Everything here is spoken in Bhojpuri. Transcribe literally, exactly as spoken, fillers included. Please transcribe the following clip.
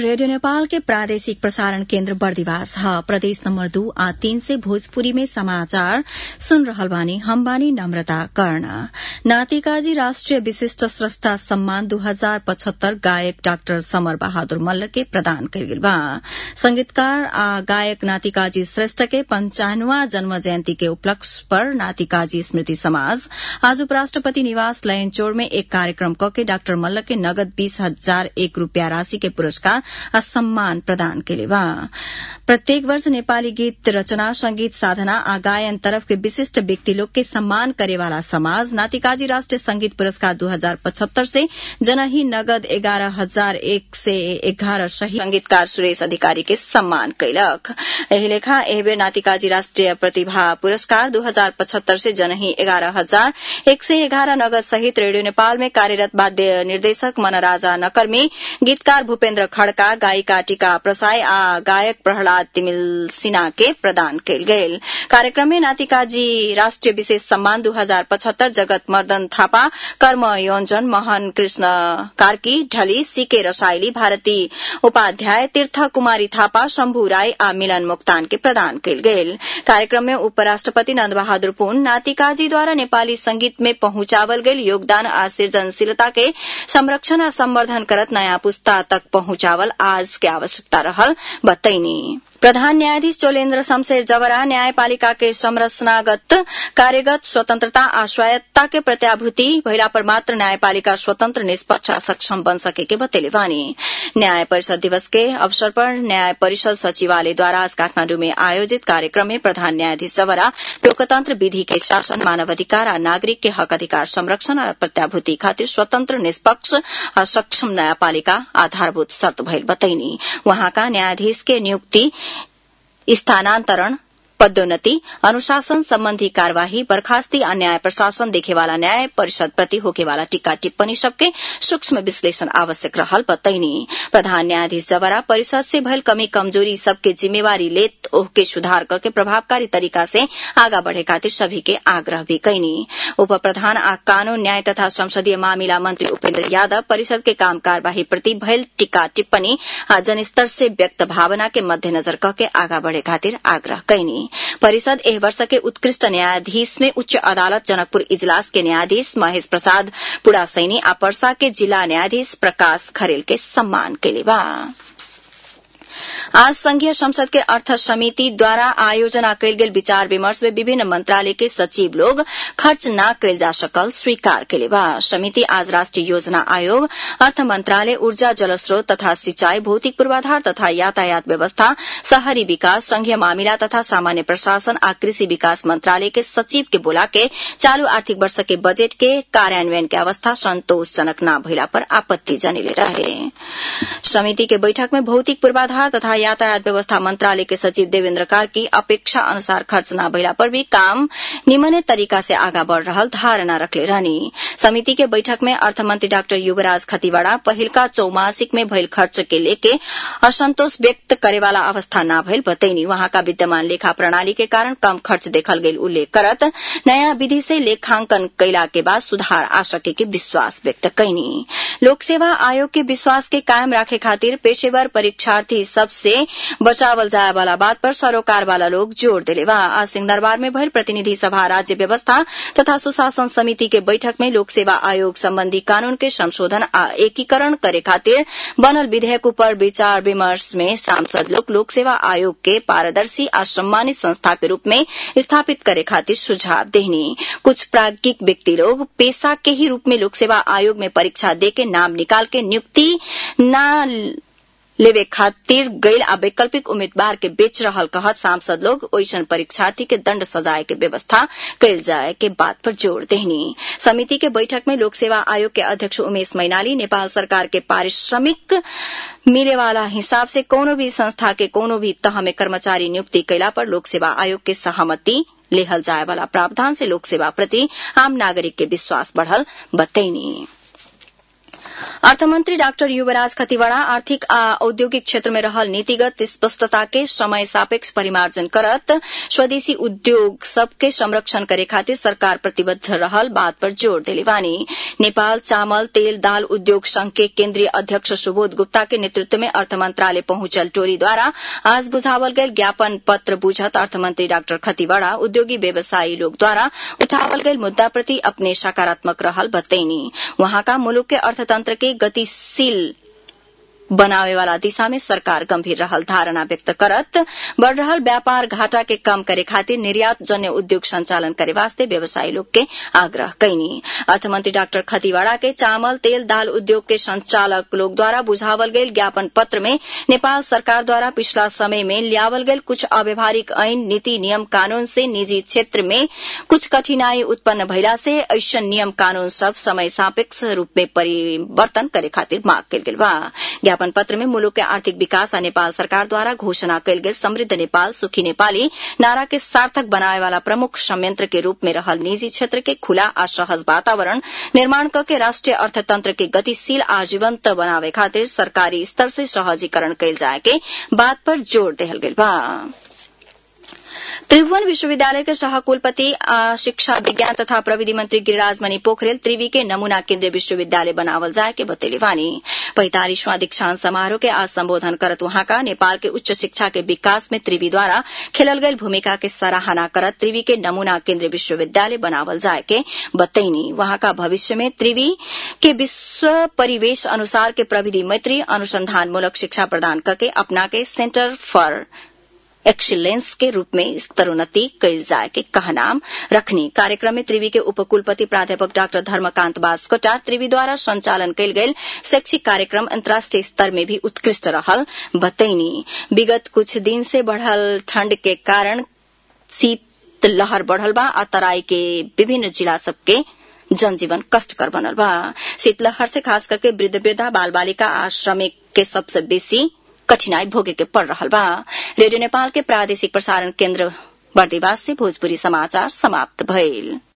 रेडियो नेपाल के प्रादेशिक प्रसारण केन्द्र बर्दिवास ह प्रदेश नम्बर दू आ तीन से भोजपुरी में समाचार सुन रहल बानी। हम बानी नम्रता कर्ण। नातिकाजी राष्ट्रिय विशिष्ट स्रष्टा सम्मान दू हजार पचहत्तर गायक डाक्टर समर बहादुर मल्ल के प्रदान कयल गेल बा। संगीतकार आ गायक नातिकाजी श्रेष्ठ के पंचानवा जन्म जयन्ती के उपलक्ष्य पर नातिकाजी स्मृति समाज आज उपराष्ट्रपति निवास लयनचौर में एक कार्यक्रम कके डाक्टर मल्ल के नगद बीस हजार एक रूपियाँ राशि के पुरस्कार आ सम्मान प्रदान केले बा। प्रत्येक वर्ष नेपाली गीत रचना, संगीत साधना आ गायन तरफ के विशिष्ट व्यक्ति लोग के सम्मान करेवाला समाज नातिकाजी राष्ट्रिय संगीत पुरस्कार दू हजार पचहत्तर से जनही नगद एगारह हजार एक से एगारह शहीद संगीतकार सुरेश अधिकारी के सम्मान कयलक। एही लेखा एहि बेर नातिकाजी राष्ट्रिय प्रतिभा पुरस्कार दू हजार पचहत्तर से जनही एगारह हजार एक से एगारह नगद सहित रेडियो नेपाल में कार्यरत वाद्य निर्देशक मनराजा नकर्मी, गीतकार भूपेन्द्र खड़का, गायिका टीका प्रसाई आ गायक प्रहलाद तिमिल सिन्हा के प्रदान कयल गेल। कार्यक्रम में नातिकाजी राष्ट्रिय विशेष सम्मान दू हजार पचहत्तर जगत मर्दन थापा, कर्म योंजन, मोहन कृष्ण कार्की ढली, सीके रसाइली, भारती उपाध्याय, तीर्थ कुमारी थापा, शंभू राई आ मिलन मोक्तान के प्रदान कयल गेल। कार्यक्रम में उपराष्ट्रपति नन्द बहादुर पुन नातिकाजी द्वारा नेपाली संगीत में पहुंचावल गेल योगदान आ सृजनशीलता के संरक्षण आ संवर्धन करत नयाँ पुस्ता तक पहुंचावल आज के आवश्यकता रहल बतैनी। प्रधान न्यायाधीश चोलेन्द्र शमशेर जवरा न्यायपालिका के संरचनागत कार्यगत स्वतंत्रता आ स्वायत्तता के प्रत्याभूति भइला पर मात्र न्यायपालिका स्वतंत्र, निष्पक्ष आ सक्षम बन सके के बतैले बानी। न्याय परिषद दिवस के अवसर पर न्याय परिषद सचिवालय द्वारा आज काठमांडू में आयोजित कार्यक्रम में प्रधान न्यायाधीश जवरा लोकतंत्र, विधि के शासन, मानवाधिकार आ नागरिक के हक अधिकार संरक्षण आ प्रत्याभूति खातिर स्वतंत्र, निष्पक्ष आ सक्षम न्यायपालिका आधारभूत शर्त भइल बतैनी। वहाँका न्यायाधीश के नियुक्ति, स्थानांतरण, पदोन्नति, अनुशासन संबंधी कार्यवाही, बर्खास्ती आ न्याय प्रशासन देखेवाला न्याय परिषद प्रति होकेवाला टीका टिप्पणी सबके सूक्ष्म विश्लेषण आवश्यक रहल बतैनी। प्रधान न्यायाधीश जवरा परिषद से भयल कमी कमजोरी सबके जिम्मेवारी लेत ओहके सुधार करके प्रभावकारी तरीका से आगा बढ़े खातिर सभी के आग्रह भी कैनी। उप प्रधान आ कानून, न्याय तथा संसदीय मामिला मंत्री उपेन्द्र यादव परिषद के काम कार्यवाही प्रति भयल टीका टिप्पणी आ जनस्तर से व्यक्त भावना के मध्यनजर करके आगा बढ़े खातिर आग्रह कैनी। परिषद एह वर्ष के उत्कृष्ट न्यायाधीश में उच्च अदालत जनकपुर इजलास के न्यायाधीश महेश प्रसाद पुड़ासैनी आ पर्सा के जिला न्यायाधीश प्रकाश खरेल के सम्मान केले बा। आज संघीय संसद के अर्थ समिति द्वारा आयोजना कयल गेल विचार विमर्श में विभिन्न मंत्रालय के सचिव लोग खर्च न कयल जा सकल स्वीकार केले बा। समिति आज राष्ट्रीय योजना आयोग, अर्थ मंत्रालय, ऊर्जा जलस्रोत तथा सिंचाई, भौतिक पूर्वाधार तथा यातायात व्यवस्था, शहरी विकास, संघीय मामिला तथा सामान्य प्रशासन आ कृषि विकास मंत्रालय के सचिव के बोला के चालू आर्थिक वर्ष के बजट के कार्यान्वयन के अवस्था संतोषजनक न भइला पर आपत्ति जनिले रहे। समिति के बैठक में भौतिक पूर्वाधार तथा यातायात व्यवस्था मंत्रालय के सचिव देवेन्द्र कार्की अपेक्षा अनुसार खर्च न भइला पर भी काम निमने तरीका से आगा बढ़ रहल धारणा रखले रहनी। समिति के बैठक में अर्थमंत्री डाक्टर युवराज खतिवड़ा पहिलका चौमासिक में भइल खर्च के लेके असंतोष व्यक्त करेवाला अवस्था न भइल बतैनी। वहाँका विद्यमान लेखा प्रणाली के कारण कम खर्च देखल गेल उल्लेख करत नयाँ विधि से लेखांकन कैला के बाद सुधार आ सके के विश्वास व्यक्त कैनी। लोक सेवा आयोग के विश्वास के कायम राखे खातिर पेशेवर परीक्षार्थी सबसे बचावल जाए वाला बात पर सरोकार वाला लोग जोड़ दिले बा। आज सिंहदरबार में भइल प्रतिनिधि सभा, राज्य व्यवस्था तथा सुशासन समिति के बैठक में लोक सेवा आयोग संबंधी कानून के संशोधन आ एकीकरण करे खातिर बनल विधेयक पर विचार विमर्श में सांसद लोग लोक सेवा आयोग के पारदर्शी आ सम्मानित संस्था के रूप में स्थापित करे खातिर सुझाव देहनी। कुछ प्राज्ञिक व्यक्ति लोग पेशा के ही रूप में लोक सेवा आयोग में परीक्षा देके नाम निकाल के नियुक्ति न लेवे खातिर गैल आ वैकल्पिक उम्मीदवार के बेच रहल कहत सांसद लोग ओइसन परीक्षार्थी के दंड सजाए के व्यवस्था कैल जाए के बात पर जोर देहनी। समिति के बैठक में लोक सेवा आयोग के अध्यक्ष उमेश मैनाली नेपाल सरकार के पारिश्रमिक मिले वाला हिसाब से कोनो भी संस्था के कोनो भी तह में कर्मचारी नियुक्ति कैला पर लोक सेवा आयोग के सहमति लेहल जाए वाला प्रावधान से लोक सेवा प्रति आम नागरिक के विश्वास बढ़ल बतैनी। अर्थमन्त्री डाक्टर युवराज खतिवड़ा आर्थिक आ औद्योगिक क्षेत्र में रहल नीतिगत स्पष्टता के समय सापेक्ष परिमार्जन करत स्वदेशी उद्योग सबके संरक्षण करे खातिर सरकार प्रतिबद्ध रहल बात पर जोड़ देले बानी। नेपाल चामल तेल दाल उद्योग संघ के केन्द्रीय अध्यक्ष सुबोध गुप्ता के नेतृत्व में अर्थ मंत्रालय पहुंचल टोली द्वारा आज बुझावल गयल ज्ञापन पत्र बुझत अर्थमन्त्री डाक्टर खतिवड़ा उद्योगी व्यवसायी लोग द्वारा उठावल गयल मुद्दा प्रति अपने सकारात्मक रहल बतैनी। वहां का मुलुक के अर्थतंत्र के गतिशील बनावे वाला दिशा में सरकार गंभीर रहल धारणा व्यक्त करत बढ़ रहल व्यापार घाटा के कम करे खातिर निर्यात जन्य उद्योग संचालन करे वास्ते व्यवसायी लोग के आग्रह कैनी। अर्थमंत्री डाक्टर खतिवड़ा के चावल तेल दाल उद्योग के संचालक लोग द्वारा बुझावल गयल ज्ञापन पत्र में नेपाल सरकार द्वारा पिछला समय में लियावल गयल कुछ अव्यवहारिक ऐन नीति नियम कानून से निजी क्षेत्र में कुछ कठिनाई उत्पन्न भइला से ऐसन नियम कानून सब समय सापेक्ष रूप में परिवर्तन करे खातिर मांग कयल गेल बा। ज्ञापन पत्र में मुलुक के आर्थिक विकास आ नेपाल सरकार द्वारा घोषणा कयल गेल समृद्ध नेपाल सुखी नेपाली नारा के सार्थक बनाए वाला प्रमुख संयंत्र के रूप में रहल निजी क्षेत्र के खुला आ सहज वातावरण निर्माण करके राष्ट्रीय अर्थतंत्र के गतिशील आ जीवंत बनावे खातिर सरकारी स्तर से सहजीकरण कयल जाए के बात पर जोर देहल गेल बा। त्रिभुवन विश्वविद्यालय के सहकुलपति शिक्षा विज्ञान तथा प्रविधि मंत्री गिरिराज मणि पोखरेल त्रिवी के नमूना केन्द्रीय विश्वविद्यालय बनावल जाए के बतैले बानी। पैंतालीसवां दीक्षांत समारोह के आज संबोधन करत वहां का नेपाल के उच्च शिक्षा के विकास में त्रिवी द्वारा खेलल गयल भूमिका के सराहना करत त्रिवी के नमूना केन्द्रीय विश्वविद्यालय बनावल जाए के बतैनी। वहां का भविष्य में त्रिवी के विश्व परिवेश अनुसार के प्रविधि मैत्री अनुसंधानमूलक शिक्षा प्रदान करके अपना के सेंटर फॉर एक्सीलेंस के रूप में स्तरोन्नति कयल जाए के कहनाम रखनी। कार्यक्रम में त्रिवी के उपकुलपति प्राध्यापक डाक्टर धर्मकांत बास्कोटा त्रिवी द्वारा संचालन कयल गेल शैक्षिक कार्यक्रम अंतर्राष्ट्रीय स्तर में भी उत्कृष्ट रहल बतैनी। विगत कुछ दिन से बढ़ल ठंड के कारण शीत लहर बढ़ल बा आ तराई के विभिन्न जिला सबके जनजीवन कष्टकर बनल बा। शीतलहर से खास करके वृद्ध वृद्धा बाल बालिका आ श्रमिक के सबसे बेसी कठिनाई भोगे के पड़ रहल बा। रेडियो नेपाल के प्रादेशिक प्रसारण केन्द्र बर्दिवास से भोजपुरी समाचार समाप्त भइल।